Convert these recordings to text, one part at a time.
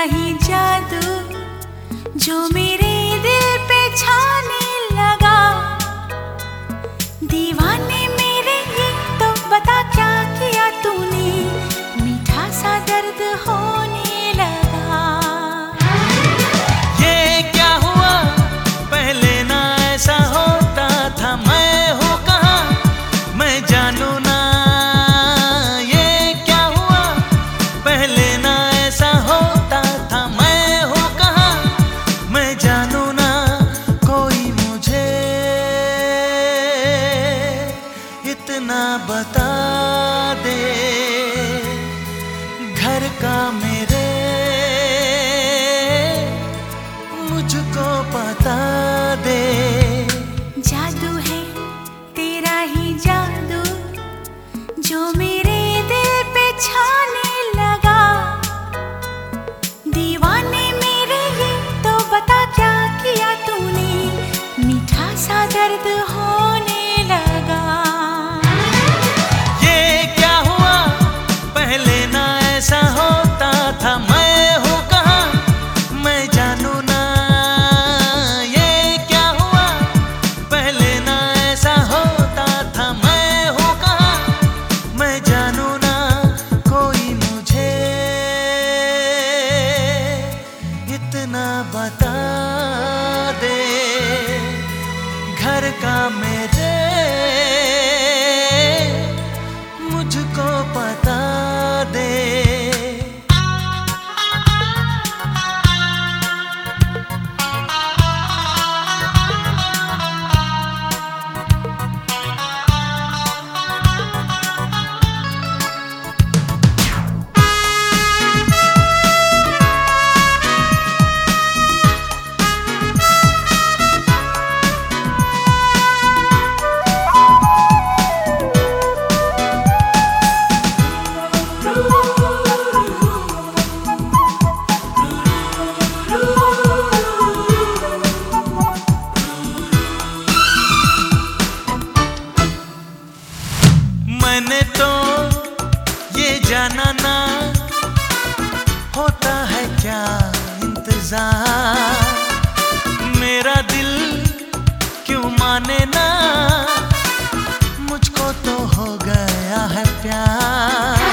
ही जादू जो मेरे दिल पे छाने लगा। दीवाने मेरे ये तो बता क्या किया तूने, मीठा सा दर्द होने लगा। ये क्या हुआ पहले ना ऐसा होता था, मैं हूँ कहाँ मैं जानू ना। ये क्या हुआ पहले ना ऐसा होता था, मैं हूँ कहाँ मैं जानू ना। कोई मुझे इतना बता दे, घर का मेरे मुझको पता दे। जादू है तेरा ही जादू जो मेरे दिल पे छाने लगा। दीवाने मेरे ये तो बता क्या किया तूने, मीठा सा दर्द होने लगा। ये क्या हुआ पहले ना ऐसा होता था, मैं हूँ कहाँ मैं जानू ना। ये क्या हुआ पहले ना ऐसा होता था, मैं हूँ कहाँ मैं जानू ना। कोई मुझे इतना बता दे, घर का मेरे मुझको पता दे। मैंने तो ये जाना ना होता है क्या इंतजार, मेरा दिल क्यों माने ना, मुझको तो हो गया है प्यार।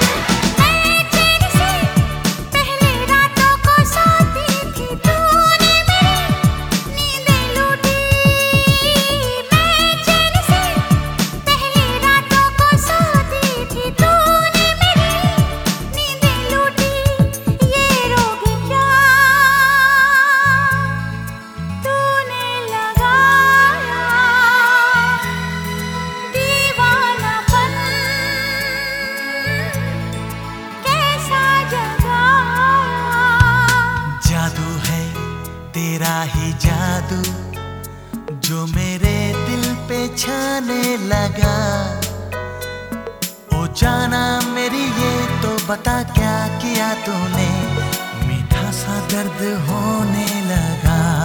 तेरा ही जादू जो मेरे दिल पे छाने लगा। ओ जाना मेरी ये तो बता क्या किया तूने, मीठा सा दर्द होने लगा।